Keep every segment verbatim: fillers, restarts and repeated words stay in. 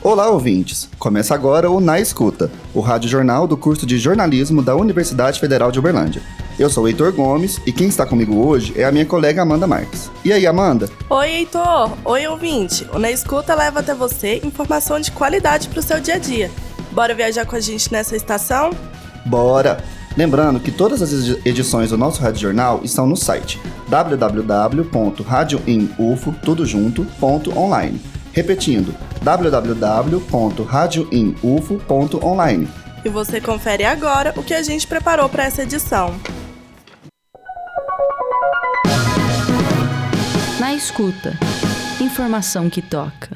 Olá, ouvintes! Começa agora o Na Escuta, o rádio-jornal do curso de jornalismo da Universidade Federal de Uberlândia. Eu sou o Heitor Gomes e quem está comigo hoje é a minha colega Amanda Marques. E aí, Amanda? Oi, Heitor! Oi, ouvinte! O Na Escuta leva até você informação de qualidade para o seu dia a dia. Bora viajar com a gente nessa estação? Bora! Lembrando que todas as edições do nosso rádio-jornal estão no site w w w ponto radio in u f o tudo junto ponto online. Repetindo, w w w ponto radio in u f o ponto online. E você confere agora o que a gente preparou para essa edição. Na Escuta, informação que toca.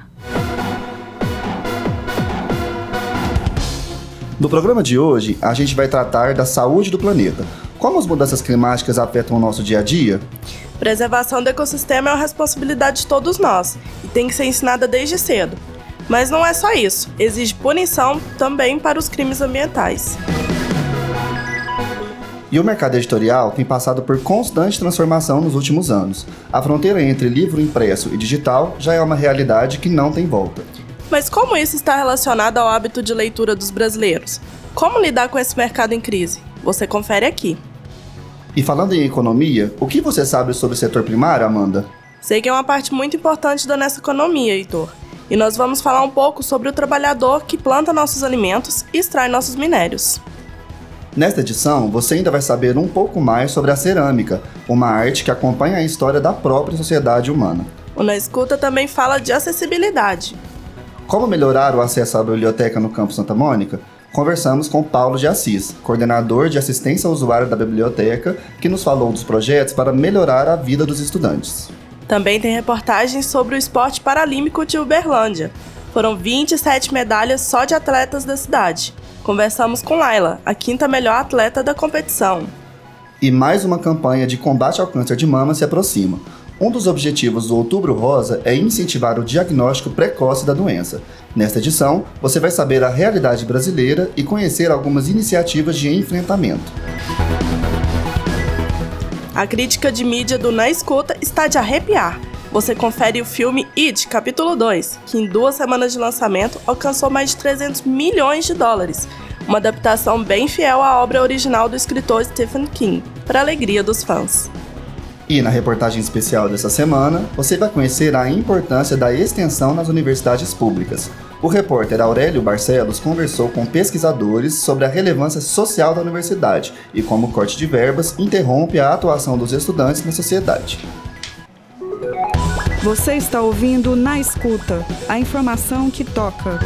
No programa de hoje, a gente vai tratar da saúde do planeta. Como as mudanças climáticas afetam o nosso dia a dia? Preservação do ecossistema é uma responsabilidade de todos nós e tem que ser ensinada desde cedo. Mas não é só isso, exige punição também para os crimes ambientais. E o mercado editorial tem passado por constante transformação nos últimos anos. A fronteira entre livro impresso e digital já é uma realidade que não tem volta. Mas como isso está relacionado ao hábito de leitura dos brasileiros? Como lidar com esse mercado em crise? Você confere aqui. E falando em economia, o que você sabe sobre o setor primário, Amanda? Sei que é uma parte muito importante da nossa economia, Heitor. E nós vamos falar um pouco sobre o trabalhador que planta nossos alimentos e extrai nossos minérios. Nesta edição, você ainda vai saber um pouco mais sobre a cerâmica, uma arte que acompanha a história da própria sociedade humana. O Na Escuta também fala de acessibilidade. Como melhorar o acesso à biblioteca no Campus Santa Mônica? Conversamos com Paulo de Assis, coordenador de assistência ao usuário da biblioteca, que nos falou dos projetos para melhorar a vida dos estudantes. Também tem reportagens sobre o esporte paralímpico de Uberlândia. Foram vinte e sete medalhas só de atletas da cidade. Conversamos com Laila, a quinta melhor atleta da competição. E mais uma campanha de combate ao câncer de mama se aproxima. Um dos objetivos do Outubro Rosa é incentivar o diagnóstico precoce da doença. Nesta edição, você vai saber a realidade brasileira e conhecer algumas iniciativas de enfrentamento. A crítica de mídia do Na Escuta está de arrepiar. Você confere o filme It, capítulo dois, que em duas semanas de lançamento alcançou mais de trezentos milhões de dólares. Uma adaptação bem fiel à obra original do escritor Stephen King, para a alegria dos fãs. E na reportagem especial dessa semana, você vai conhecer a importância da extensão nas universidades públicas. O repórter Aurélio Barcelos conversou com pesquisadores sobre a relevância social da universidade e como o corte de verbas interrompe a atuação dos estudantes na sociedade. Você está ouvindo Na Escuta, a informação que toca.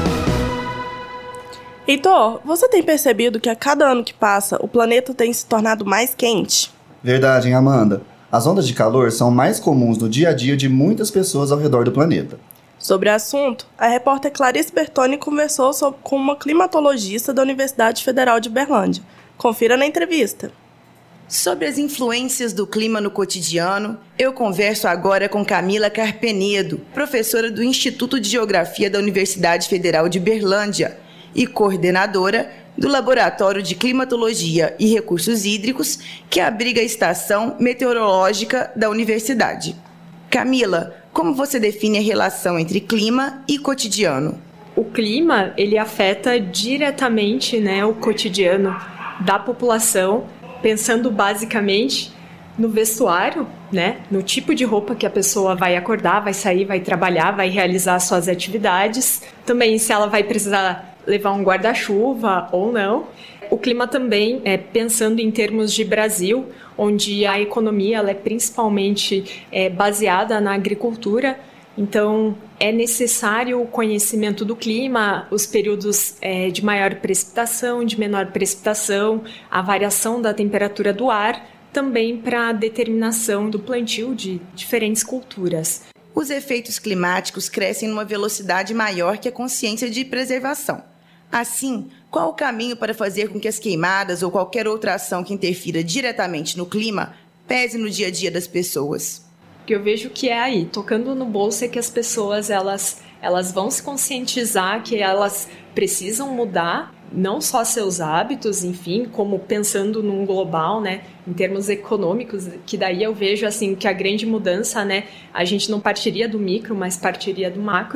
Heitor, você tem percebido que a cada ano que passa, o planeta tem se tornado mais quente? Verdade, hein, Amanda? As ondas de calor são mais comuns no dia a dia de muitas pessoas ao redor do planeta. Sobre o assunto, a repórter Clarice Bertoni conversou sobre, com uma climatologista da Universidade Federal de Uberlândia. Confira na entrevista. Sobre as influências do clima no cotidiano, eu converso agora com Camila Carpenedo, professora do Instituto de Geografia da Universidade Federal de Uberlândia e coordenadora do Laboratório de Climatologia e Recursos Hídricos, que abriga a estação meteorológica da universidade. Camila, como você define a relação entre clima e cotidiano? O clima, ele afeta diretamente, né, o cotidiano da população, pensando basicamente no vestuário, né, no tipo de roupa que a pessoa vai acordar, vai sair, vai trabalhar, vai realizar suas atividades. Também se ela vai precisar levar um guarda-chuva ou não. O clima também, é, pensando em termos de Brasil, onde a economia ela é principalmente é, baseada na agricultura, então é necessário o conhecimento do clima, os períodos é, de maior precipitação, de menor precipitação, a variação da temperatura do ar, também para a determinação do plantio de diferentes culturas. Os efeitos climáticos crescem numa velocidade maior que a consciência de preservação. Assim, qual o caminho para fazer com que as queimadas ou qualquer outra ação que interfira diretamente no clima pese no dia a dia das pessoas? O que eu vejo que é aí, tocando no bolso, é que as pessoas elas, elas vão se conscientizar que elas precisam mudar não só seus hábitos, enfim, como pensando num global, né, em termos econômicos, que daí eu vejo assim que a grande mudança, né, a gente não partiria do micro, mas partiria do macro,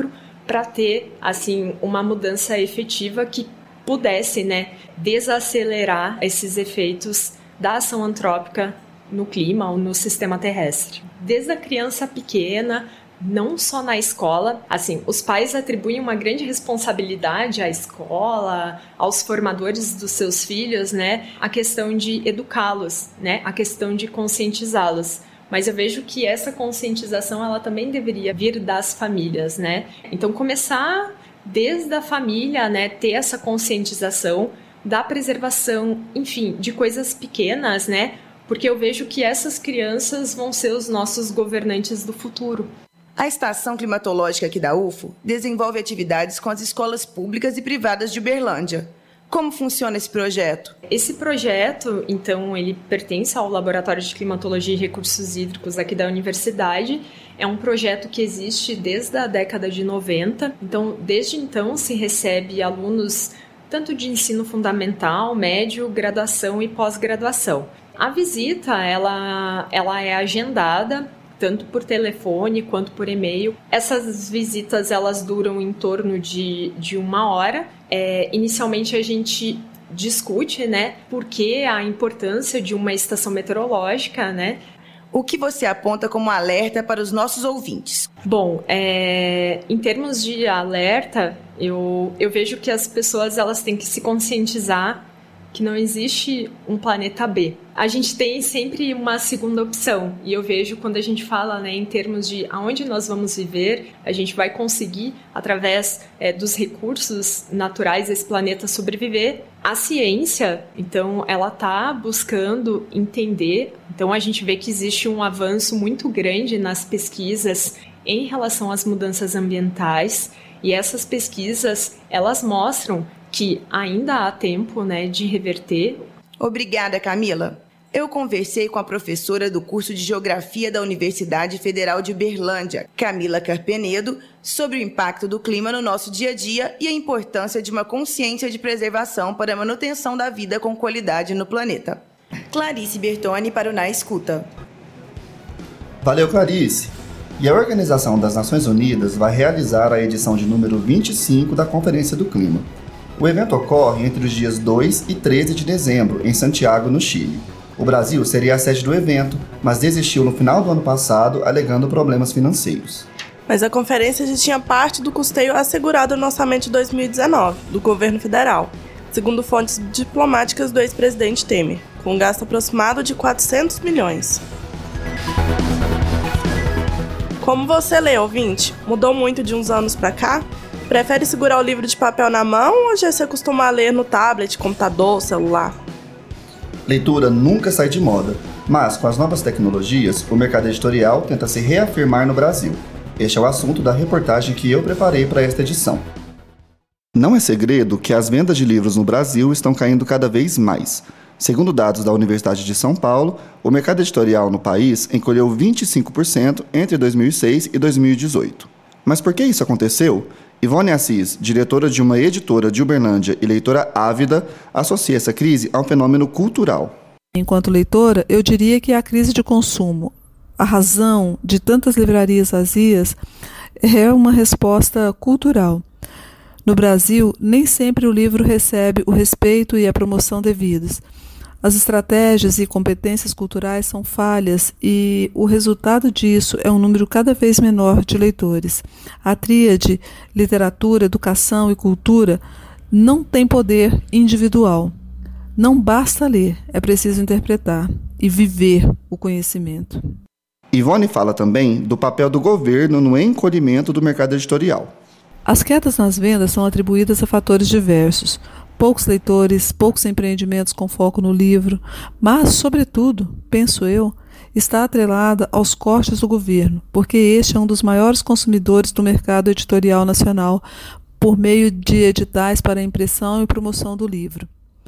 para ter assim uma mudança efetiva que pudesse, né, desacelerar esses efeitos da ação antrópica no clima ou no sistema terrestre. Desde a criança pequena, não só na escola, assim, os pais atribuem uma grande responsabilidade à escola, aos formadores dos seus filhos, né, a questão de educá-los, né, a questão de conscientizá-los. Mas eu vejo que essa conscientização, ela também deveria vir das famílias, né? Então, começar desde a família, né, ter essa conscientização da preservação, enfim, de coisas pequenas, né? Porque eu vejo que essas crianças vão ser os nossos governantes do futuro. A Estação Climatológica aqui da U F O desenvolve atividades com as escolas públicas e privadas de Uberlândia. Como funciona esse projeto? Esse projeto, então, ele pertence ao Laboratório de Climatologia e Recursos Hídricos aqui da universidade. É um projeto que existe desde a década de noventa. Então, desde então, se recebe alunos tanto de ensino fundamental, médio, graduação e pós-graduação. A visita, ela, ela é agendada tanto por telefone quanto por e-mail. Essas visitas, elas duram em torno de, de uma hora. É, inicialmente a gente discute, né, por que a importância de uma estação meteorológica, né? O que você aponta como alerta para os nossos ouvintes? Bom, é, em termos de alerta, eu, eu vejo que as pessoas elas têm que se conscientizar que não existe um planeta B. A gente tem sempre uma segunda opção, e eu vejo quando a gente fala, né, em termos de aonde nós vamos viver, a gente vai conseguir, através é, dos recursos naturais desse planeta, sobreviver. A ciência, então, ela está buscando entender, então a gente vê que existe um avanço muito grande nas pesquisas em relação às mudanças ambientais, e essas pesquisas, elas mostram que ainda há tempo, né, de reverter. Obrigada, Camila. Eu conversei com a professora do curso de Geografia da Universidade Federal de Uberlândia, Camila Carpenedo, sobre o impacto do clima no nosso dia a dia e a importância de uma consciência de preservação para a manutenção da vida com qualidade no planeta. Clarice Bertoni para o Na Escuta. Valeu, Clarice. E a Organização das Nações Unidas vai realizar a edição de número vinte e cinco da Conferência do Clima. O evento ocorre entre os dias dois e treze de dezembro, em Santiago, no Chile. O Brasil seria a sede do evento, mas desistiu no final do ano passado, alegando problemas financeiros. Mas a conferência já tinha parte do custeio assegurado no orçamento de dois mil e dezenove, do governo federal, segundo fontes diplomáticas do ex-presidente Temer, com um gasto aproximado de quatrocentos milhões. Como você lê, ouvinte? Mudou muito de uns anos pra cá? Prefere segurar o livro de papel na mão ou já se acostuma a ler no tablet, computador, celular? Leitura nunca sai de moda, mas com as novas tecnologias, o mercado editorial tenta se reafirmar no Brasil. Este é o assunto da reportagem que eu preparei para esta edição. Não é segredo que as vendas de livros no Brasil estão caindo cada vez mais. Segundo dados da Universidade de São Paulo, o mercado editorial no país encolheu vinte e cinco por cento entre dois mil e seis e dois mil e dezoito. Mas por que isso aconteceu? Ivone Assis, diretora de uma editora de Uberlândia e leitora ávida, associa essa crise a um fenômeno cultural. Enquanto leitora, eu diria que a crise de consumo, a razão de tantas livrarias vazias, é uma resposta cultural. No Brasil, nem sempre o livro recebe o respeito e a promoção devidos. As estratégias e competências culturais são falhas e o resultado disso é um número cada vez menor de leitores. A tríade literatura, educação e cultura não tem poder individual. Não basta ler, é preciso interpretar e viver o conhecimento. Ivone fala também do papel do governo no encolhimento do mercado editorial. As quedas nas vendas são atribuídas a fatores diversos. Poucos leitores, poucos empreendimentos com foco no livro, mas, sobretudo, penso eu, está atrelada aos cortes do governo, porque este é um dos maiores consumidores do mercado editorial nacional, por meio de editais para a impressão e promoção do livro.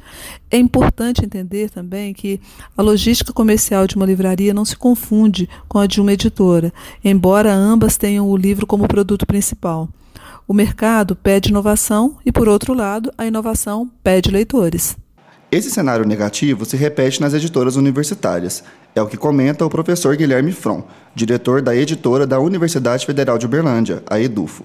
É importante entender também que a logística comercial de uma livraria não se confunde com a de uma editora, embora ambas tenham o livro como produto principal. O mercado pede inovação e, por outro lado, a inovação pede leitores. Esse cenário negativo se repete nas editoras universitárias. É o que comenta o professor Guilherme From, diretor da editora da Universidade Federal de Uberlândia, a EDUFO.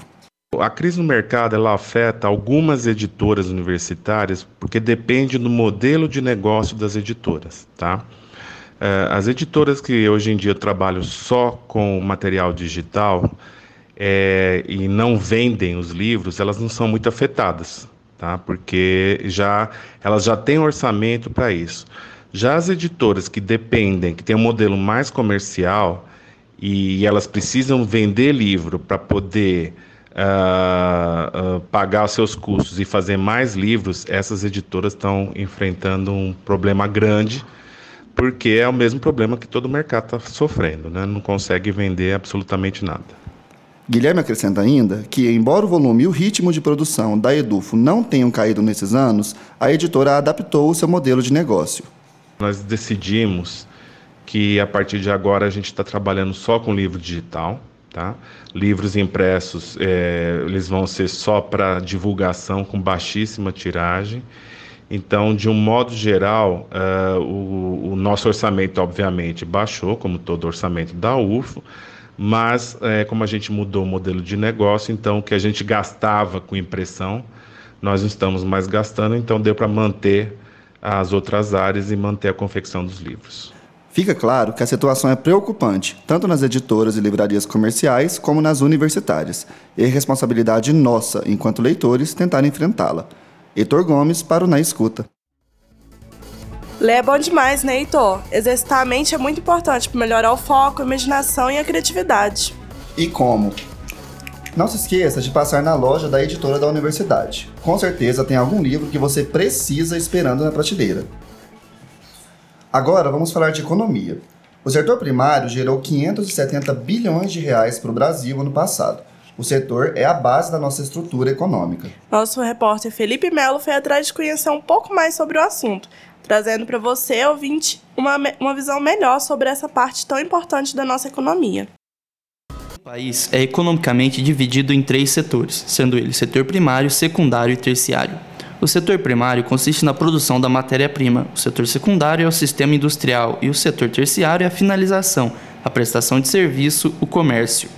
A crise no mercado ela afeta algumas editoras universitárias porque depende do modelo de negócio das editoras, tá? As editoras que hoje em dia trabalham só com material digital é, e não vendem os livros, elas não são muito afetadas, tá? Porque já, elas já têm orçamento para isso. Já as editoras que dependem, que têm um modelo mais comercial e elas precisam vender livro para poder uh, uh, pagar os seus custos e fazer mais livros, essas editoras estão enfrentando um problema grande, porque é o mesmo problema que todo o mercado está sofrendo, né? Não consegue vender absolutamente nada. Guilherme acrescenta ainda que, embora o volume e o ritmo de produção da Edufo não tenham caído nesses anos, a editora adaptou o seu modelo de negócio. Nós decidimos que, a partir de agora, a gente está trabalhando só com livro digital, tá? Livros impressos, é, eles vão ser só para divulgação, com baixíssima tiragem. Então, de um modo geral, uh, o, o nosso orçamento, obviamente, baixou, como todo orçamento da U F O, mas, é, como a gente mudou o modelo de negócio, então, o que a gente gastava com impressão, nós não estamos mais gastando, então deu para manter as outras áreas e manter a confecção dos livros. Fica claro que a situação é preocupante, tanto nas editoras e livrarias comerciais, como nas universitárias, e é responsabilidade nossa, enquanto leitores, tentar enfrentá-la. Heitor Gomes, para o Na Escuta. Ler é bom demais, né, Heitor? Exercitar a mente é muito importante para melhorar o foco, a imaginação e a criatividade. E como? Não se esqueça de passar na loja da editora da universidade. Com certeza tem algum livro que você precisa esperando na prateleira. Agora vamos falar de economia. O setor primário gerou quinhentos e setenta bilhões de reais para o Brasil ano passado. O setor é a base da nossa estrutura econômica. Nosso repórter Felipe Melo foi atrás de conhecer um pouco mais sobre o assunto, trazendo para você, ouvinte, uma, uma visão melhor sobre essa parte tão importante da nossa economia. O país é economicamente dividido em três setores, sendo eles setor primário, secundário e terciário. O setor primário consiste na produção da matéria-prima, o setor secundário é o sistema industrial e o setor terciário é a finalização, a prestação de serviço, o comércio.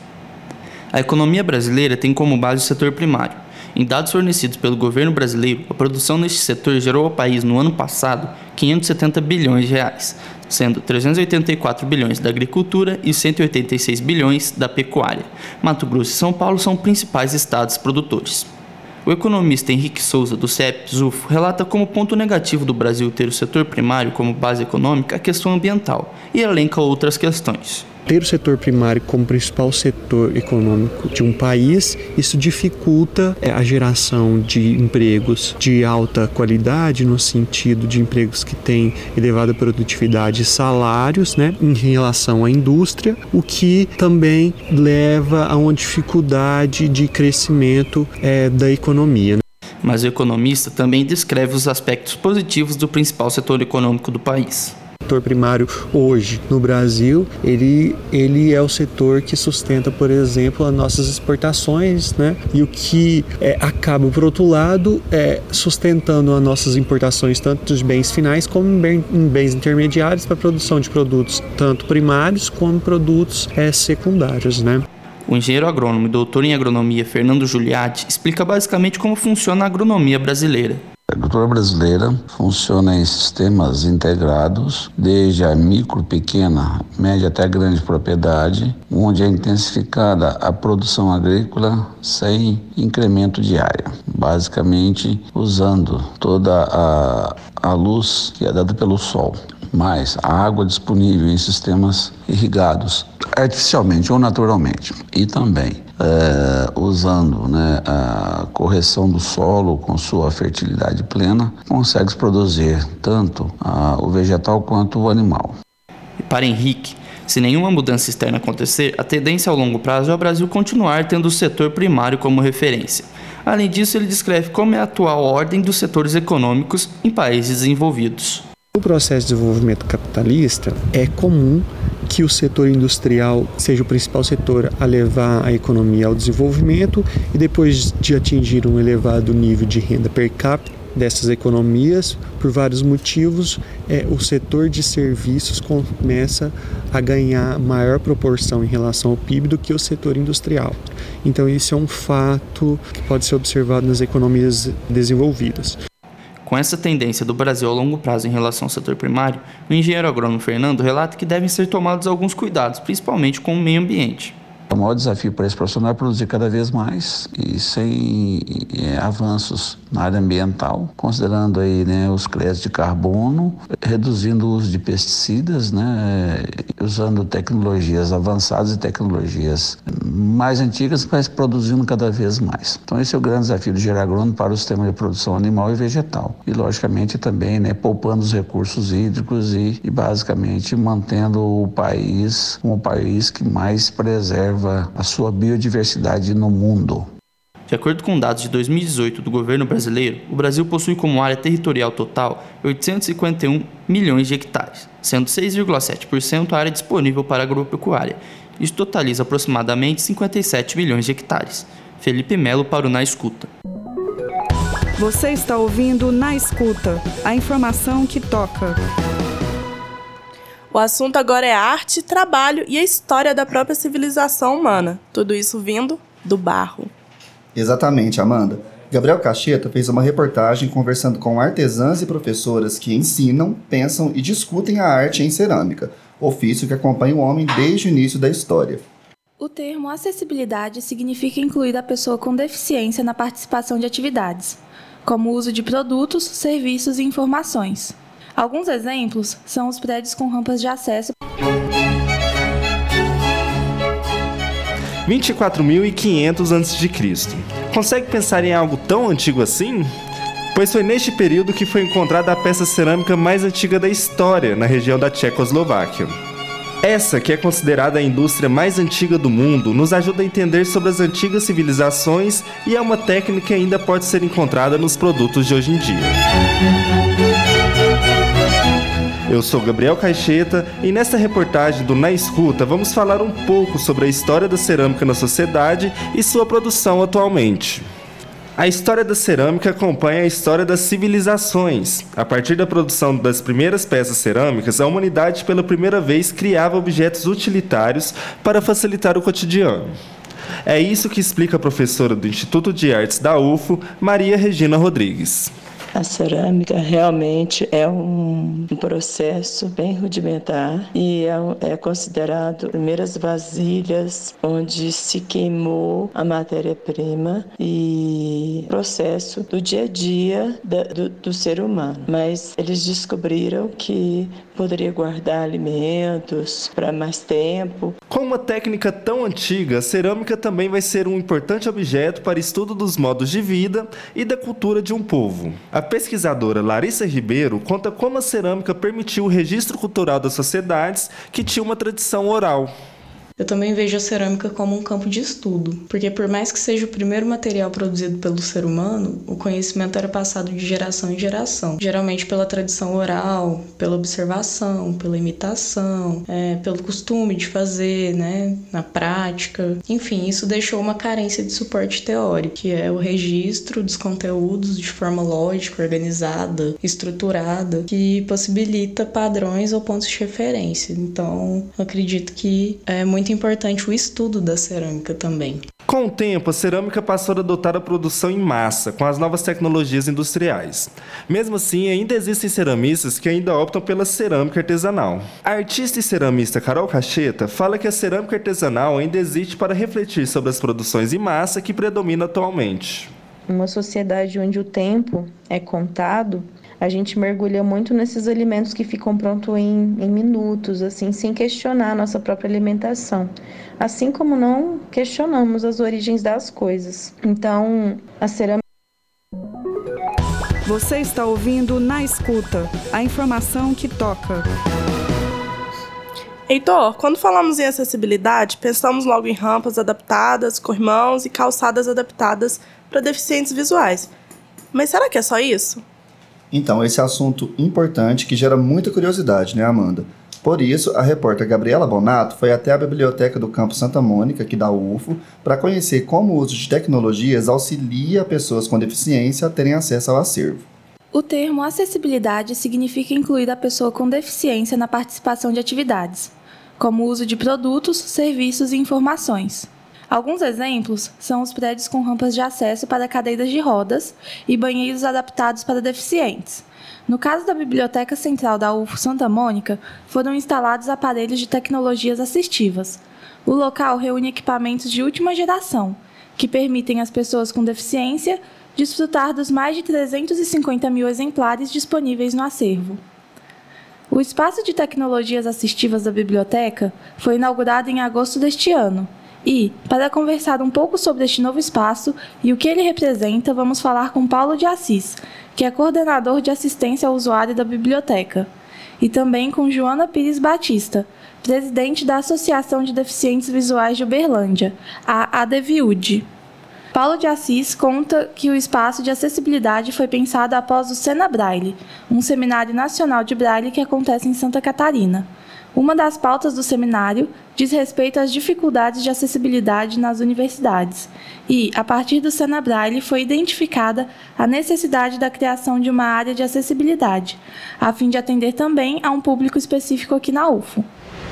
A economia brasileira tem como base o setor primário. Em dados fornecidos pelo governo brasileiro, a produção neste setor gerou ao país no ano passado quinhentos e setenta bilhões de reais, sendo trezentos e oitenta e quatro bilhões da agricultura e cento e oitenta e seis bilhões da pecuária. Mato Grosso e São Paulo são principais estados produtores. O economista Henrique Souza, do C E P Zufo, relata como ponto negativo do Brasil ter o setor primário como base econômica a questão ambiental e elenca outras questões. Ter o setor primário como principal setor econômico de um país, isso dificulta a geração de empregos de alta qualidade, no sentido de empregos que têm elevada produtividade e salários, né, em relação à indústria, o que também leva a uma dificuldade de crescimento é, da economia. Mas o economista também descreve os aspectos positivos do principal setor econômico do país. O setor primário hoje no Brasil, ele, ele é o setor que sustenta, por exemplo, as nossas exportações, né? E o que é, acaba, por outro lado, é, sustentando as nossas importações tanto de bens finais como em bens intermediários para a produção de produtos tanto primários como produtos é, secundários, né? O engenheiro agrônomo e doutor em agronomia Fernando Giuliatti explica basicamente como funciona a agronomia brasileira. A agricultura brasileira funciona em sistemas integrados, desde a micro, pequena, média até grande propriedade, onde é intensificada a produção agrícola sem incremento de área, basicamente usando toda a, a luz que é dada pelo sol, mais a água disponível em sistemas irrigados artificialmente ou naturalmente, e também é, usando, né, a correção do solo com sua fertilidade plena, consegue produzir tanto a, o vegetal quanto o animal. E para Henrique, se nenhuma mudança externa acontecer, a tendência ao longo prazo é o Brasil continuar tendo o setor primário como referência. Além disso, ele descreve como é a atual ordem dos setores econômicos em países desenvolvidos. No processo de desenvolvimento capitalista, é comum que o setor industrial seja o principal setor a levar a economia ao desenvolvimento e depois de atingir um elevado nível de renda per capita, dessas economias, por vários motivos, é, o setor de serviços começa a ganhar maior proporção em relação ao P I B do que o setor industrial. Então, isso é um fato que pode ser observado nas economias desenvolvidas. Com essa tendência do Brasil a longo prazo em relação ao setor primário, o engenheiro agrônomo Fernando relata que devem ser tomados alguns cuidados, principalmente com o meio ambiente. O maior desafio para esse profissional é produzir cada vez mais e sem é, avanços na área ambiental, considerando aí, né, os créditos de carbono, reduzindo o uso de pesticidas, né, usando tecnologias avançadas e tecnologias mais antigas, mas produzindo cada vez mais. Então esse é o grande desafio do engenheiro agrônomo para o sistema de produção animal e vegetal. E logicamente também, né, poupando os recursos hídricos e, e basicamente mantendo o país como o país que mais preserva a sua biodiversidade no mundo. De acordo com dados de dois mil e dezoito do governo brasileiro, o Brasil possui como área territorial total oitocentos e cinquenta e um milhões de hectares, sendo seis vírgula sete por cento a área disponível para agropecuária. Isso totaliza aproximadamente cinquenta e sete milhões de hectares. Felipe Melo para o Na Escuta. Você está ouvindo Na Escuta, a informação que toca. O assunto agora é arte, trabalho e a história da própria civilização humana. Tudo isso vindo do barro. Exatamente, Amanda. Gabriel Cacheta fez uma reportagem conversando com artesãs e professoras que ensinam, pensam e discutem a arte em cerâmica, ofício que acompanha o homem desde o início da história. O termo acessibilidade significa incluir a pessoa com deficiência na participação de atividades, como o uso de produtos, serviços e informações. Alguns exemplos são os prédios com rampas de acesso. vinte e quatro mil e quinhentos antes de Cristo. Consegue pensar em algo tão antigo assim? Pois foi neste período que foi encontrada a peça cerâmica mais antiga da história, na região da Tchecoslováquia. Essa, que é considerada a indústria mais antiga do mundo, nos ajuda a entender sobre as antigas civilizações e é uma técnica que ainda pode ser encontrada nos produtos de hoje em dia. Eu sou Gabriel Caixeta e nesta reportagem do Na Escuta vamos falar um pouco sobre a história da cerâmica na sociedade e sua produção atualmente. A história da cerâmica acompanha a história das civilizações. A partir da produção das primeiras peças cerâmicas, a humanidade pela primeira vez criava objetos utilitários para facilitar o cotidiano. É isso que explica a professora do Instituto de Artes da U F O, Maria Regina Rodrigues. A cerâmica realmente é um processo bem rudimentar e é, é considerado primeiras vasilhas onde se queimou a matéria-prima e processo do dia a dia da, do, do ser humano. Mas eles descobriram que poderia guardar alimentos para mais tempo. Com uma técnica tão antiga, a cerâmica também vai ser um importante objeto para estudo dos modos de vida e da cultura de um povo. A pesquisadora Larissa Ribeiro conta como a cerâmica permitiu o registro cultural das sociedades que tinham uma tradição oral. Eu também vejo a cerâmica como um campo de estudo, porque por mais que seja o primeiro material produzido pelo ser humano, o conhecimento era passado de geração em geração, geralmente pela tradição oral, pela observação, pela imitação, é, pelo costume de fazer, né, na prática. Enfim, isso deixou uma carência de suporte teórico, que é o registro dos conteúdos de forma lógica, organizada, estruturada, que possibilita padrões ou pontos de referência. Então, eu acredito que é muito importante o estudo da cerâmica também. Com o tempo, a cerâmica passou a adotar a produção em massa, com as novas tecnologias industriais. Mesmo assim, ainda existem ceramistas que ainda optam pela cerâmica artesanal. A artista e ceramista Carol Cacheta fala que a cerâmica artesanal ainda existe para refletir sobre as produções em massa que predominam atualmente. Uma sociedade onde o tempo é contado, a gente mergulha muito nesses alimentos que ficam prontos em, em minutos, assim, sem questionar a nossa própria alimentação. Assim como não questionamos as origens das coisas. Então, a cerâmica... Você está ouvindo Na Escuta, a informação que toca. Heitor, quando falamos em acessibilidade, pensamos logo em rampas adaptadas, corrimãos e calçadas adaptadas para deficientes visuais. Mas será que é só isso? Então, esse é assunto importante que gera muita curiosidade, né, Amanda? Por isso, a repórter Gabriela Bonato foi até a biblioteca do Campo Santa Mônica, aqui da U F O, para conhecer como o uso de tecnologias auxilia pessoas com deficiência a terem acesso ao acervo. O termo acessibilidade significa incluir a pessoa com deficiência na participação de atividades, como o uso de produtos, serviços e informações. Alguns exemplos são os prédios com rampas de acesso para cadeiras de rodas e banheiros adaptados para deficientes. No caso da Biblioteca Central da U F Santa Mônica, foram instalados aparelhos de tecnologias assistivas. O local reúne equipamentos de última geração, que permitem às pessoas com deficiência desfrutar dos mais de trezentos e cinquenta mil exemplares disponíveis no acervo. O Espaço de Tecnologias Assistivas da Biblioteca foi inaugurado em agosto deste ano e, para conversar um pouco sobre este novo espaço e o que ele representa, vamos falar com Paulo de Assis, que é coordenador de assistência ao usuário da biblioteca, e também com Joana Pires Batista, presidente da Associação de Deficientes Visuais de Uberlândia, a ADVIUD. Paulo de Assis conta que o espaço de acessibilidade foi pensado após o Sena Braille, um seminário nacional de Braille que acontece em Santa Catarina. Uma das pautas do seminário diz respeito às dificuldades de acessibilidade nas universidades e, a partir do Sena Braille, foi identificada a necessidade da criação de uma área de acessibilidade, a fim de atender também a um público específico aqui na U F O.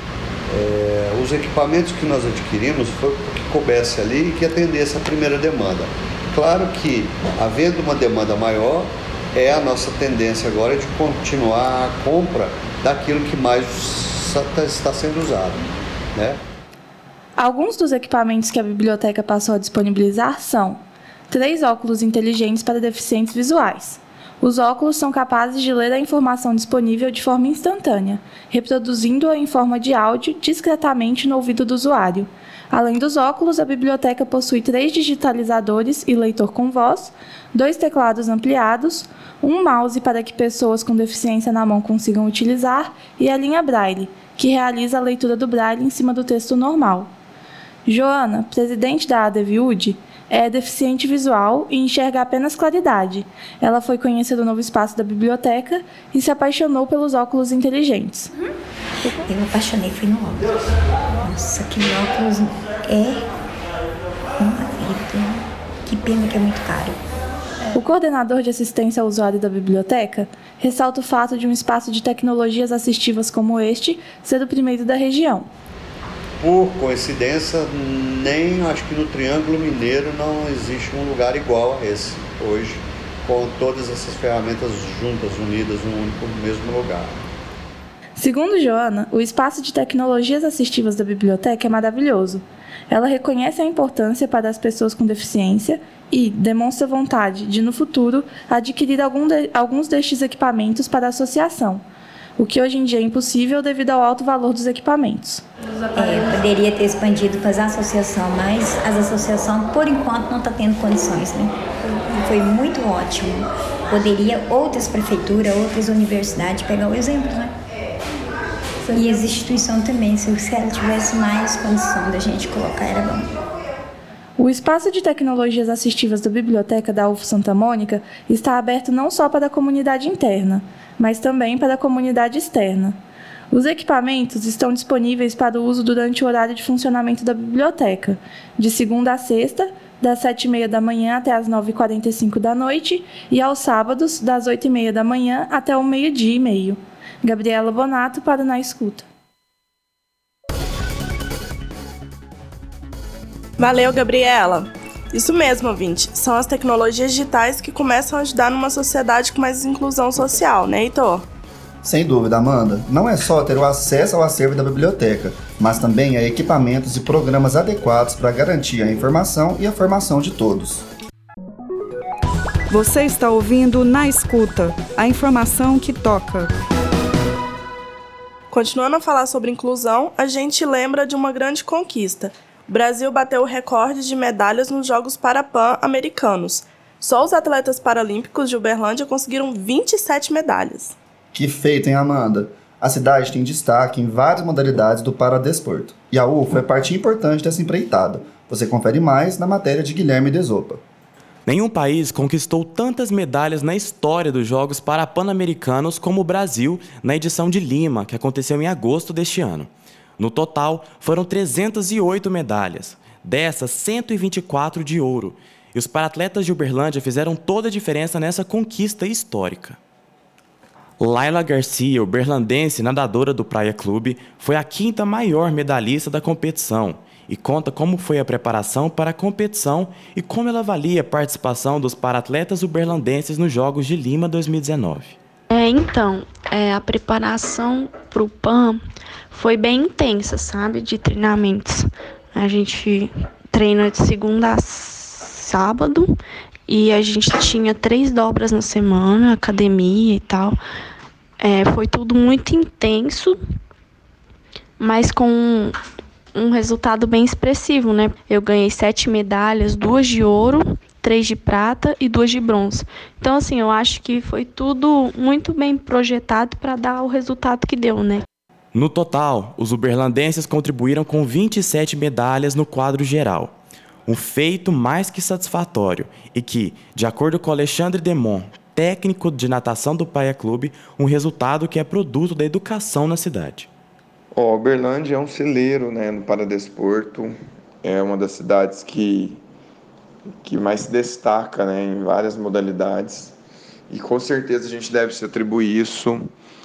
É, os equipamentos que nós adquirimos foi porque coubesse ali e que atendesse a primeira demanda. Claro que, havendo uma demanda maior, é a nossa tendência agora de continuar a compra daquilo que mais está sendo usado, né? Alguns dos equipamentos que a biblioteca passou a disponibilizar são três óculos inteligentes para deficientes visuais. Os óculos são capazes de ler a informação disponível de forma instantânea, reproduzindo-a em forma de áudio discretamente no ouvido do usuário. Além dos óculos, a biblioteca possui três digitalizadores e leitor com voz, dois teclados ampliados, um mouse para que pessoas com deficiência na mão consigam utilizar e a linha Braille, que realiza a leitura do Braille em cima do texto normal. Joana, presidente da ADVIUD, é deficiente visual e enxerga apenas claridade. Ela foi conhecer o novo espaço da biblioteca e se apaixonou pelos óculos inteligentes. Eu me apaixonei, fui no óculos. Nossa, aquele óculos é uma vida. Que pena que é muito caro. O coordenador de assistência ao usuário da biblioteca ressalta o fato de um espaço de tecnologias assistivas como este ser o primeiro da região. Por coincidência, nem acho que no Triângulo Mineiro não existe um lugar igual a esse hoje, com todas essas ferramentas juntas, unidas num único mesmo lugar. Segundo Joana, o espaço de tecnologias assistivas da biblioteca é maravilhoso. Ela reconhece a importância para as pessoas com deficiência e demonstra vontade de, no futuro, adquirir algum de, alguns destes equipamentos para a associação, o que hoje em dia é impossível devido ao alto valor dos equipamentos. É, poderia ter expandido para as associações, mas as associações, por enquanto, não estão tendo condições, né? Foi muito ótimo. Poderia outras prefeituras, outras universidades pegar o exemplo, né? E as instituições também, se ela tivesse mais condição da gente colocar, era bom. O espaço de tecnologias assistivas da Biblioteca da U F Santa Mônica está aberto não só para a comunidade interna, mas também para a comunidade externa. Os equipamentos estão disponíveis para o uso durante o horário de funcionamento da biblioteca, de segunda a sexta, das sete e meia da manhã até as nove e quarenta e cinco da noite, e aos sábados, das oito e meia da manhã até o meio-dia e meio. Gabriela Bonato para Na Escuta. Valeu, Gabriela! Isso mesmo, ouvinte. São as tecnologias digitais que começam a ajudar numa sociedade com mais inclusão social, né, Heitor? Sem dúvida, Amanda. Não é só ter o acesso ao acervo da biblioteca, mas também a equipamentos e programas adequados para garantir a informação e a formação de todos. Você está ouvindo Na Escuta, a informação que toca. Continuando a falar sobre inclusão, a gente lembra de uma grande conquista. O Brasil bateu o recorde de medalhas nos Jogos Parapan-Americanos. Só os atletas paralímpicos de Uberlândia conseguiram vinte e sete medalhas. Que feito, hein, Amanda? A cidade tem destaque em várias modalidades do paradesporto. E a U F O é parte importante dessa empreitada. Você confere mais na matéria de Guilherme Desopa. Nenhum país conquistou tantas medalhas na história dos Jogos Parapan-Americanos como o Brasil na edição de Lima, que aconteceu em agosto deste ano. No total, foram trezentas e oito medalhas, dessas cento e vinte e quatro de ouro. E os paratletas de Uberlândia fizeram toda a diferença nessa conquista histórica. Laila Garcia, uberlandense nadadora do Praia Clube, foi a quinta maior medalhista da competição e conta como foi a preparação para a competição e como ela avalia a participação dos paratletas uberlandenses nos Jogos de Lima dois mil e dezenove. É, então, é, a preparação para o P A N foi bem intensa, sabe, de treinamentos. A gente treina de segunda a sábado e a gente tinha três dobras na semana, academia e tal. É, foi tudo muito intenso, mas com um, um resultado bem expressivo, né? Eu ganhei sete medalhas, duas de ouro, três de prata e duas de bronze. Então, assim, eu acho que foi tudo muito bem projetado para dar o resultado que deu, né? No total, os uberlandenses contribuíram com vinte e sete medalhas no quadro geral. Um feito mais que satisfatório e que, de acordo com Alexandre Demon, técnico de natação do Praia Clube, um resultado que é produto da educação na cidade. Oh, Uberlândia é um celeiro, né, no paradesporto. É uma das cidades que, que mais se destaca, né, em várias modalidades. E com certeza a gente deve se atribuir isso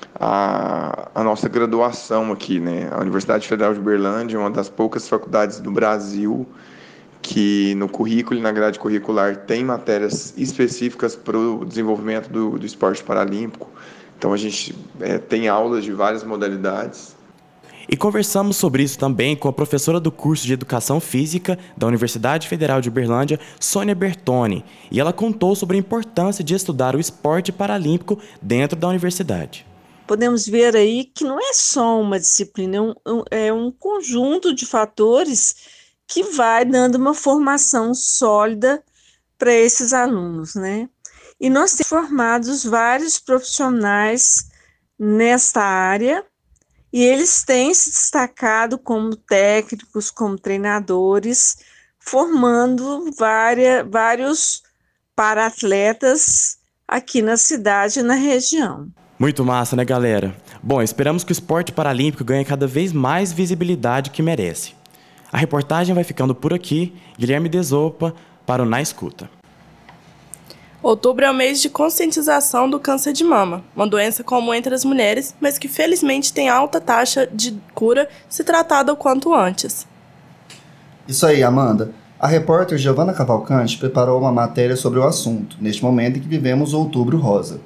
à, à nossa graduação aqui, né? A Universidade Federal de Uberlândia é uma das poucas faculdades do Brasil que no currículo e na grade curricular tem matérias específicas para o desenvolvimento do, do esporte paralímpico. Então a gente é, tem aulas de várias modalidades. E conversamos sobre isso também com a professora do curso de Educação Física da Universidade Federal de Uberlândia, Sônia Bertoni, e ela contou sobre a importância de estudar o esporte paralímpico dentro da universidade. Podemos ver aí que não é só uma disciplina, é um, é um conjunto de fatores que vai dando uma formação sólida para esses alunos, né? E nós temos formados vários profissionais nesta área e eles têm se destacado como técnicos, como treinadores, formando várias, vários paratletas aqui na cidade e na região. Muito massa, né, galera? Bom, esperamos que o esporte paralímpico ganhe cada vez mais visibilidade que merece. A reportagem vai ficando por aqui. Guilherme Desopa para o Na Escuta. Outubro é o mês de conscientização do câncer de mama, uma doença comum entre as mulheres, mas que felizmente tem alta taxa de cura se tratada o quanto antes. Isso aí, Amanda. A repórter Giovana Cavalcante preparou uma matéria sobre o assunto, neste momento em que vivemos o Outubro Rosa.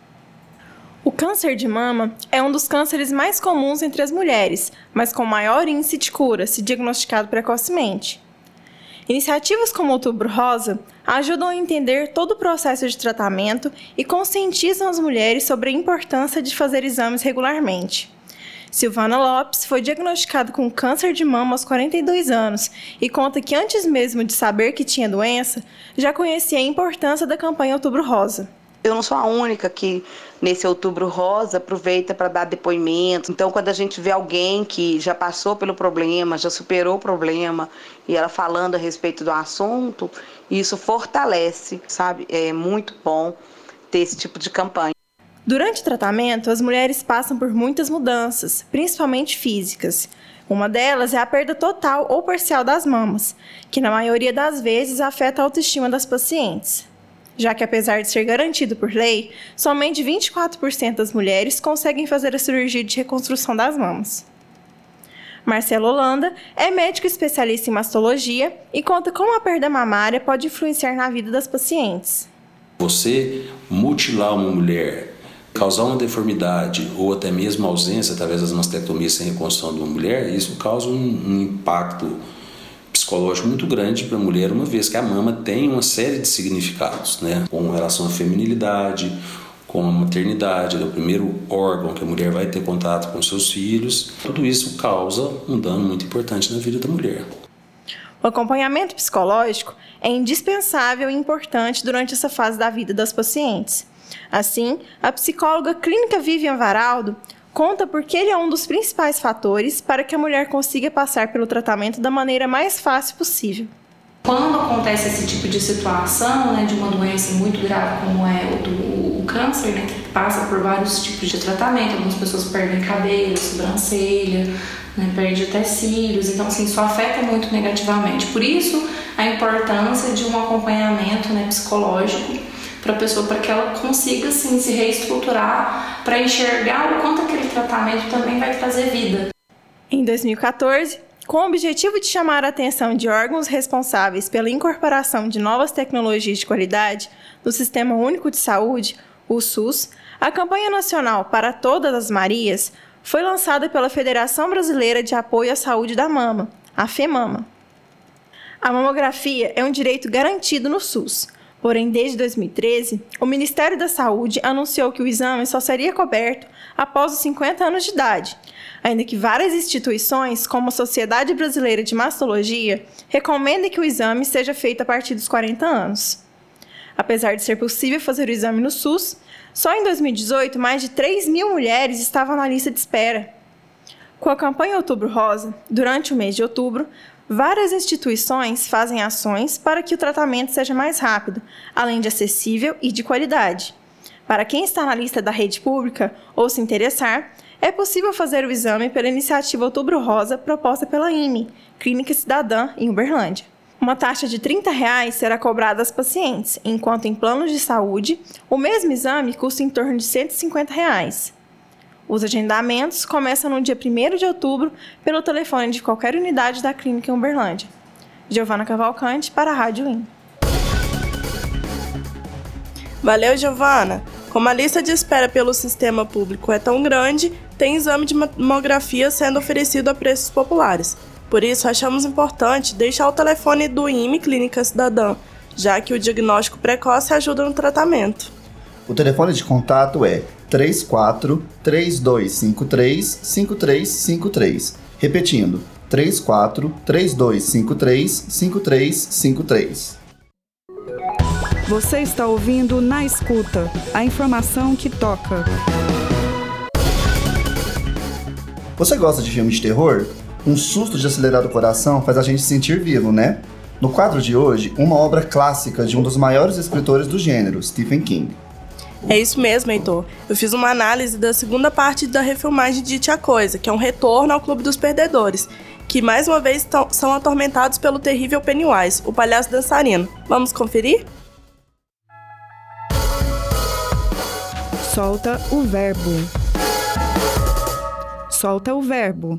O câncer de mama é um dos cânceres mais comuns entre as mulheres, mas com maior índice de cura, se diagnosticado precocemente. Iniciativas como o Outubro Rosa ajudam a entender todo o processo de tratamento e conscientizam as mulheres sobre a importância de fazer exames regularmente. Silvana Lopes foi diagnosticada com câncer de mama aos quarenta e dois anos e conta que antes mesmo de saber que tinha doença, já conhecia a importância da campanha Outubro Rosa. Eu não sou a única que, nesse Outubro Rosa, aproveita para dar depoimento. Então, quando a gente vê alguém que já passou pelo problema, já superou o problema, e ela falando a respeito do assunto, isso fortalece, sabe? É muito bom ter esse tipo de campanha. Durante o tratamento, as mulheres passam por muitas mudanças, principalmente físicas. Uma delas é a perda total ou parcial das mamas, que na maioria das vezes afeta a autoestima das pacientes. Já que, apesar de ser garantido por lei, somente vinte e quatro por cento das mulheres conseguem fazer a cirurgia de reconstrução das mamas. Marcelo Holanda é médico especialista em mastologia e conta como a perda mamária pode influenciar na vida das pacientes. Você mutilar uma mulher, causar uma deformidade ou até mesmo ausência através das mastectomias sem reconstrução de uma mulher, isso causa um, um impacto psicológico muito grande para a mulher, uma vez que a mama tem uma série de significados, né? Com relação à feminilidade, com a maternidade, é o primeiro órgão que a mulher vai ter contato com seus filhos. Tudo isso causa um dano muito importante na vida da mulher. O acompanhamento psicológico é indispensável e importante durante essa fase da vida das pacientes. Assim, a psicóloga clínica Vivian Varaldo conta porque ele é um dos principais fatores para que a mulher consiga passar pelo tratamento da maneira mais fácil possível. Quando acontece esse tipo de situação, né, de uma doença muito grave como é o, câncer, né, que passa por vários tipos de tratamento. Algumas pessoas perdem cabelo, sobrancelha, né, perde até cílios, então assim, isso afeta muito negativamente. Por isso, a importância de um acompanhamento, né, psicológico para a pessoa, para que ela consiga assim, se reestruturar, para enxergar o quanto aquele tratamento também vai trazer vida. Em dois mil e quatorze, com o objetivo de chamar a atenção de órgãos responsáveis pela incorporação de novas tecnologias de qualidade no Sistema Único de Saúde, o SUS, a campanha nacional Para Todas as Marias foi lançada pela Federação Brasileira de Apoio à Saúde da Mama, a FEMAMA. A mamografia é um direito garantido no SUS, porém, desde dois mil e treze, o Ministério da Saúde anunciou que o exame só seria coberto após os cinquenta anos de idade, ainda que várias instituições, como a Sociedade Brasileira de Mastologia, recomendem que o exame seja feito a partir dos quarenta anos. Apesar de ser possível fazer o exame no SUS, só em dois mil e dezoito, mais de três mil mulheres estavam na lista de espera. Com a campanha Outubro Rosa, durante o mês de outubro, várias instituições fazem ações para que o tratamento seja mais rápido, além de acessível e de qualidade. Para quem está na lista da rede pública ou se interessar, é possível fazer o exame pela iniciativa Outubro Rosa proposta pela I M E, Clínica Cidadã, em Uberlândia. Uma taxa de trinta reais será cobrada às pacientes, enquanto em planos de saúde, o mesmo exame custa em torno de cento e cinquenta reais. Os agendamentos começam no dia primeiro de outubro pelo telefone de qualquer unidade da clínica em Uberlândia. Giovana Cavalcante, para a Rádio In. Valeu, Giovana! Como a lista de espera pelo sistema público é tão grande, tem exame de mamografia sendo oferecido a preços populares. Por isso, achamos importante deixar o telefone do I M E Clínica Cidadã, já que o diagnóstico precoce ajuda no tratamento. O telefone de contato é três quatro, três dois cinco três, cinco três cinco três. Repetindo, três quatro, três dois cinco três, cinco três cinco três. Você está ouvindo Na Escuta, a informação que toca. Você gosta de filmes de terror? Um susto de acelerar o coração faz a gente se sentir vivo, né? No quadro de hoje, uma obra clássica de um dos maiores escritores do gênero, Stephen King. É isso mesmo, Heitor. Eu fiz uma análise da segunda parte da refilmagem de It a Coisa, que é um retorno ao Clube dos Perdedores, que mais uma vez tão, são atormentados pelo terrível Pennywise, o palhaço dançarino. Vamos conferir? Solta o verbo. Solta o verbo.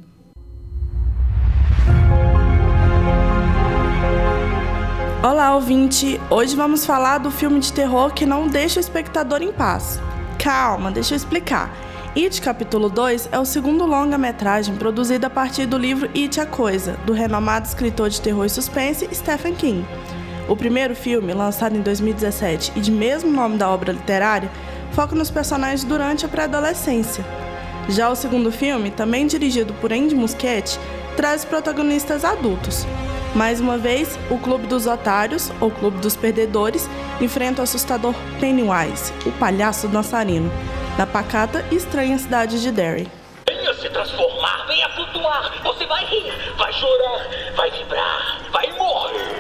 Olá, ouvinte! Hoje vamos falar do filme de terror que não deixa o espectador em paz. Calma, deixa eu explicar. It Capítulo dois é o segundo longa-metragem produzido a partir do livro It a Coisa, do renomado escritor de terror e suspense Stephen King. O primeiro filme, lançado em dois mil e dezessete e de mesmo nome da obra literária, foca nos personagens durante a pré-adolescência. Já o segundo filme, também dirigido por Andy Muschietti, traz protagonistas adultos. Mais uma vez, o Clube dos Otários, ou Clube dos Perdedores, enfrenta o assustador Pennywise, o palhaço dançarino, na pacata e estranha cidade de Derry. Venha se transformar, venha flutuar, você vai rir, vai chorar, vai vibrar, vai morrer.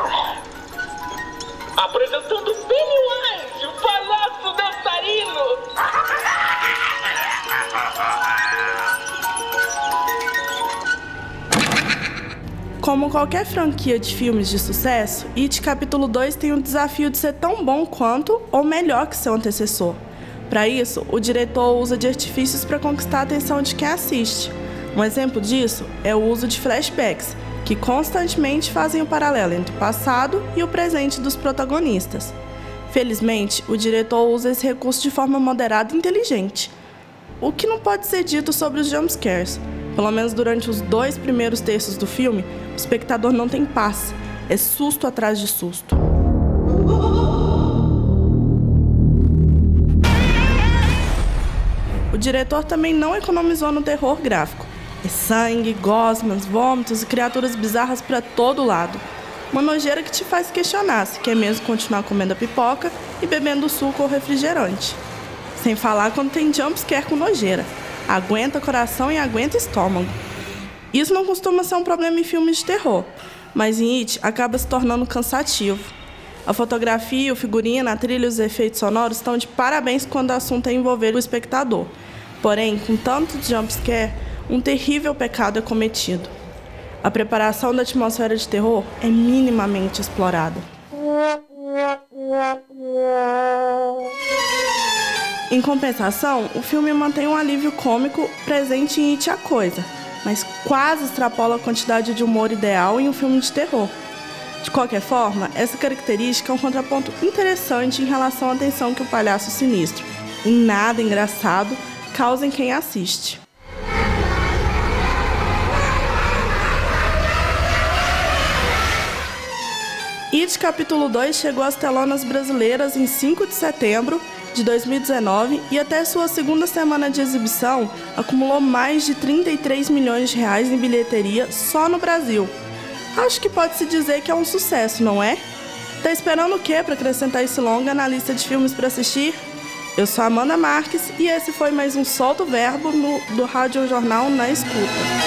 Apresentando Pennywise, o palhaço dançarino. Como qualquer franquia de filmes de sucesso, It Capítulo dois tem o desafio de ser tão bom quanto ou melhor que seu antecessor. Para isso, o diretor usa de artifícios para conquistar a atenção de quem assiste. Um exemplo disso é o uso de flashbacks, que constantemente fazem o paralelo entre o passado e o presente dos protagonistas. Felizmente, o diretor usa esse recurso de forma moderada e inteligente. O que não pode ser dito sobre os jumpscares. Pelo menos durante os dois primeiros terços do filme, o espectador não tem paz. É susto atrás de susto. O diretor também não economizou no terror gráfico. É sangue, gosmas, vômitos e criaturas bizarras para todo lado. Uma nojeira que te faz questionar se quer mesmo continuar comendo a pipoca e bebendo suco ou refrigerante. Sem falar quando tem jumpscare com nojeira. Aguenta coração e aguenta estômago. Isso não costuma ser um problema em filmes de terror, mas em It acaba se tornando cansativo. A fotografia, o figurino, a trilha e os efeitos sonoros estão de parabéns quando o assunto é envolver o espectador. Porém, com tanto jumpscare, um terrível pecado é cometido. A preparação da atmosfera de terror é minimamente explorada. Em compensação, o filme mantém um alívio cômico presente em It a Coisa, mas quase extrapola a quantidade de humor ideal em um filme de terror. De qualquer forma, essa característica é um contraponto interessante em relação à tensão que o palhaço sinistro, em nada engraçado, causa em quem assiste. It Capítulo dois chegou às telonas brasileiras em cinco de setembro de dois mil e dezenove e até sua segunda semana de exibição acumulou mais de trinta e três milhões de reais em bilheteria só no Brasil. Acho que pode-se dizer que é um sucesso, não é? Tá esperando o quê para acrescentar esse longa na lista de filmes para assistir? Eu sou Amanda Marques e esse foi mais um Solto Verbo no, do Rádio Jornal Na Escuta.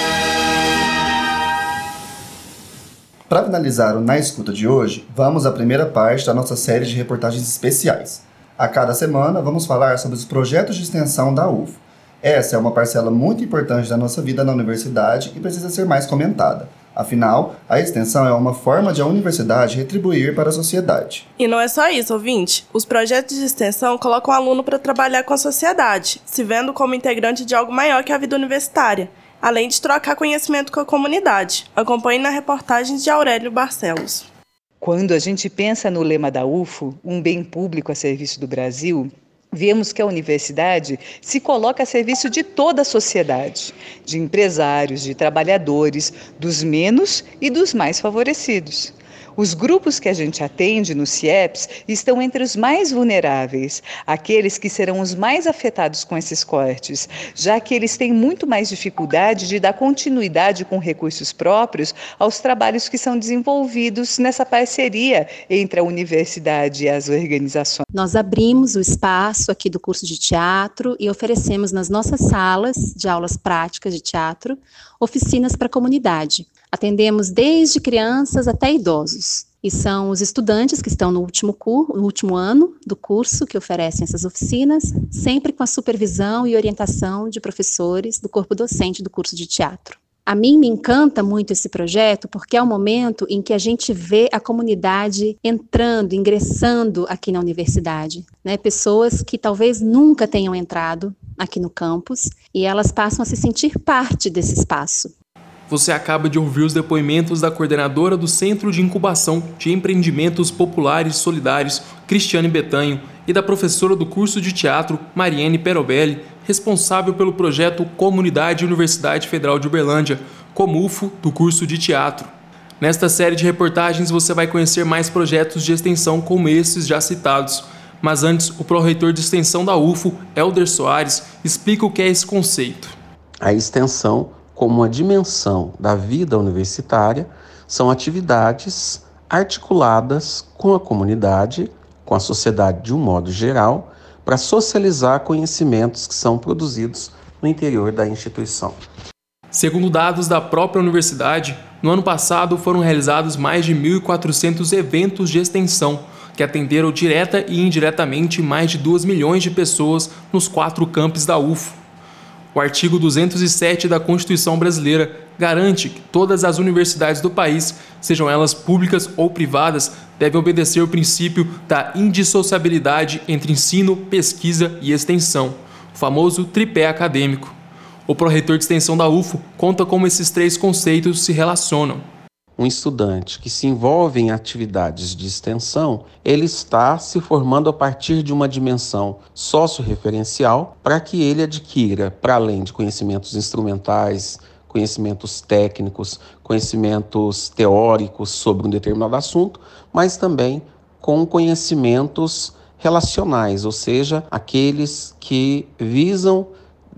Para finalizar o Na Escuta de hoje, vamos à primeira parte da nossa série de reportagens especiais. A cada semana, vamos falar sobre os projetos de extensão da U F O. Essa é uma parcela muito importante da nossa vida na universidade e precisa ser mais comentada. Afinal, a extensão é uma forma de a universidade retribuir para a sociedade. E não é só isso, ouvinte. Os projetos de extensão colocam o aluno para trabalhar com a sociedade, se vendo como integrante de algo maior que a vida universitária, além de trocar conhecimento com a comunidade. Acompanhe na reportagem de Aurélio Barcelos. Quando a gente pensa no lema da U F O, um bem público a serviço do Brasil, vemos que a universidade se coloca a serviço de toda a sociedade, de empresários, de trabalhadores, dos menos e dos mais favorecidos. Os grupos que a gente atende no CIEPS estão entre os mais vulneráveis, aqueles que serão os mais afetados com esses cortes, já que eles têm muito mais dificuldade de dar continuidade com recursos próprios aos trabalhos que são desenvolvidos nessa parceria entre a universidade e as organizações. Nós abrimos o espaço aqui do curso de teatro e oferecemos nas nossas salas de aulas práticas de teatro oficinas para a comunidade. Atendemos desde crianças até idosos. E são os estudantes que estão no último, cur- no último ano do curso que oferecem essas oficinas, sempre com a supervisão e orientação de professores do corpo docente do curso de teatro. A mim me encanta muito esse projeto porque é o momento em que a gente vê a comunidade entrando, ingressando aqui na universidade, né? Pessoas que talvez nunca tenham entrado aqui no campus e elas passam a se sentir parte desse espaço. Você acaba de ouvir os depoimentos da coordenadora do Centro de Incubação de Empreendimentos Populares Solidários, Cristiane Betanho, e da professora do curso de teatro, Mariene Perobelli, responsável pelo projeto Comunidade Universidade Federal de Uberlândia, Comufo, do curso de teatro. Nesta série de reportagens você vai conhecer mais projetos de extensão como esses já citados. Mas antes, o pró-reitor de extensão da U F O, Helder Soares, explica o que é esse conceito. A extensão, como uma dimensão da vida universitária, são atividades articuladas com a comunidade, com a sociedade de um modo geral, para socializar conhecimentos que são produzidos no interior da instituição. Segundo dados da própria universidade, no ano passado foram realizados mais de mil e quatrocentos eventos de extensão, que atenderam direta e indiretamente mais de dois milhões de pessoas nos quatro campos da U F O. O artigo duzentos e sete da Constituição Brasileira garante que todas as universidades do país, sejam elas públicas ou privadas, devem obedecer o princípio da indissociabilidade entre ensino, pesquisa e extensão, o famoso tripé acadêmico. O pró-reitor de extensão da U F O conta como esses três conceitos se relacionam. Um estudante que se envolve em atividades de extensão, ele está se formando a partir de uma dimensão socio-referencial para que ele adquira, para além de conhecimentos instrumentais, conhecimentos técnicos, conhecimentos teóricos sobre um determinado assunto, mas também com conhecimentos relacionais, ou seja, aqueles que visam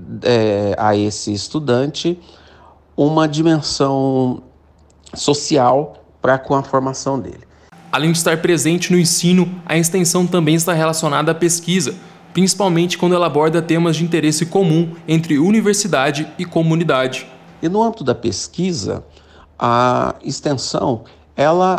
é, a esse estudante uma dimensão social para com a formação dele. Além de estar presente no ensino, a extensão também está relacionada à pesquisa, principalmente quando ela aborda temas de interesse comum entre universidade e comunidade. E no âmbito da pesquisa, a extensão ela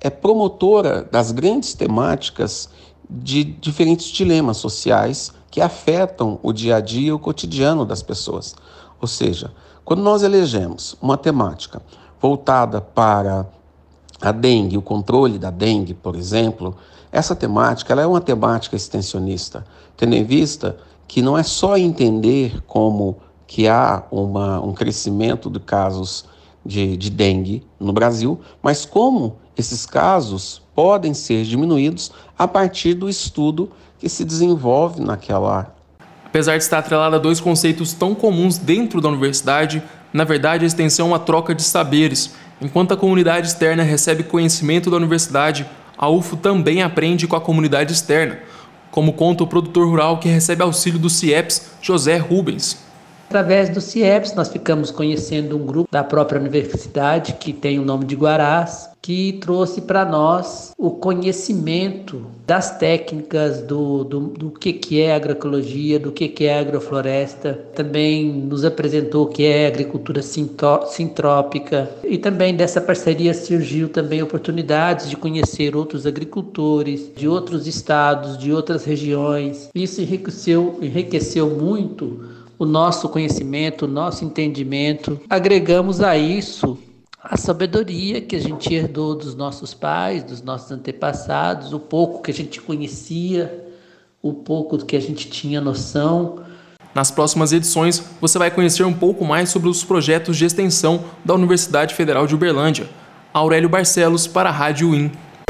é promotora das grandes temáticas de diferentes dilemas sociais que afetam o dia a dia, o cotidiano das pessoas. Ou seja, quando nós elegemos uma temática voltada para a dengue, o controle da dengue, por exemplo, essa temática ela é uma temática extensionista, tendo em vista que não é só entender como que há uma, um crescimento de casos de, de dengue no Brasil, mas como esses casos podem ser diminuídos a partir do estudo que se desenvolve naquela. Apesar de estar atrelada a dois conceitos tão comuns dentro da universidade, na verdade a extensão é uma troca de saberes. Enquanto a comunidade externa recebe conhecimento da universidade, a U F O também aprende com a comunidade externa, como conta o produtor rural que recebe auxílio do CIEPS, José Rubens. Através do CIEPS, nós ficamos conhecendo um grupo da própria universidade, que tem o nome de Guarás, que trouxe para nós o conhecimento das técnicas do, do, do que, que é agroecologia, do que, que é agrofloresta. Também nos apresentou o que é agricultura sintrópica. E também dessa parceria surgiu também oportunidades de conhecer outros agricultores de outros estados, de outras regiões. Isso enriqueceu, enriqueceu muito o nosso conhecimento, o nosso entendimento. Agregamos a isso a sabedoria que a gente herdou dos nossos pais, dos nossos antepassados, o pouco que a gente conhecia, o pouco que a gente tinha noção. Nas próximas edições, você vai conhecer um pouco mais sobre os projetos de extensão da Universidade Federal de Uberlândia. Aurélio Barcelos para a Rádio U I N.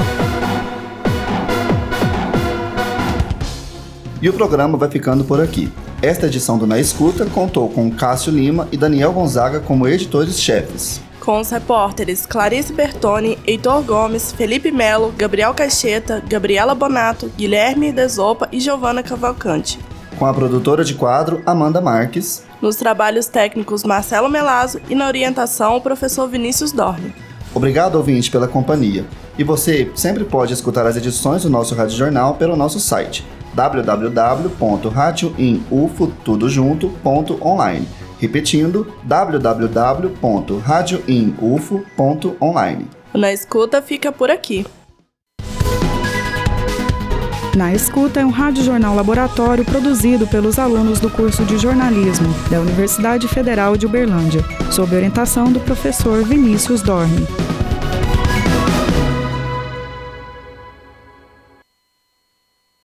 E o programa vai ficando por aqui. Esta edição do Na Escuta contou com Cássio Lima e Daniel Gonzaga como editores-chefes. Com os repórteres Clarice Bertoni, Heitor Gomes, Felipe Melo, Gabriel Caixeta, Gabriela Bonato, Guilherme Desopa e Giovana Cavalcante. Com a produtora de quadro, Amanda Marques. Nos trabalhos técnicos, Marcelo Melazzo e na orientação, o professor Vinícius Dorme. Obrigado, ouvinte, pela companhia. E você sempre pode escutar as edições do nosso Rádio Jornal pelo nosso site w w w ponto radio in u f o tudo junto ponto online. Repetindo, w w w ponto radio in u f o ponto online. O Na Escuta fica por aqui. Na Escuta é um rádio-jornal laboratório produzido pelos alunos do curso de jornalismo da Universidade Federal de Uberlândia, sob orientação do professor Vinícius Dorme.